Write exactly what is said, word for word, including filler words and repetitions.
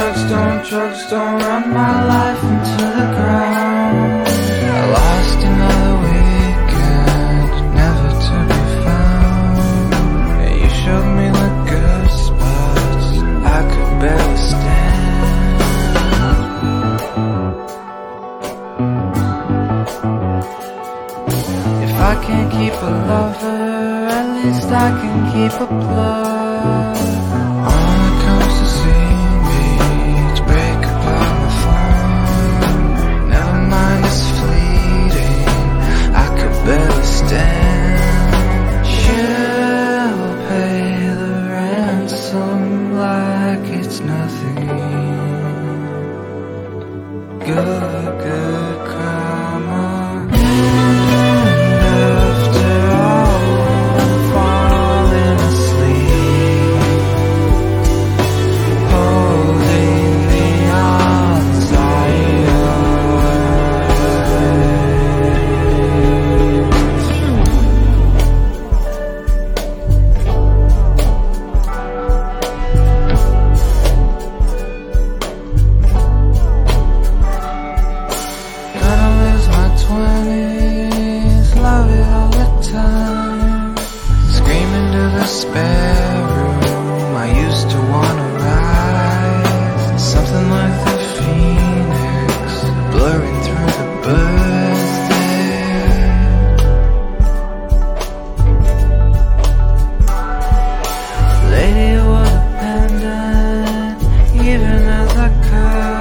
drugs don't, drugs don't run my life into the ground. I lost another weekend, never to be found. And you showed me the good spots I could barely stand. If I can't keep a lover, at least I can keep a plug. All that comes to see me to break apart my phone. Never mind, it's fleeting, I could barely stand. She'll pay the ransom like it's nothing. Good, good karma. Love it all the time. Screaming to the spare room, I used to wanna rise. Something like the phoenix, blurring through the birds there. Lady wore the pendant, even as I cut.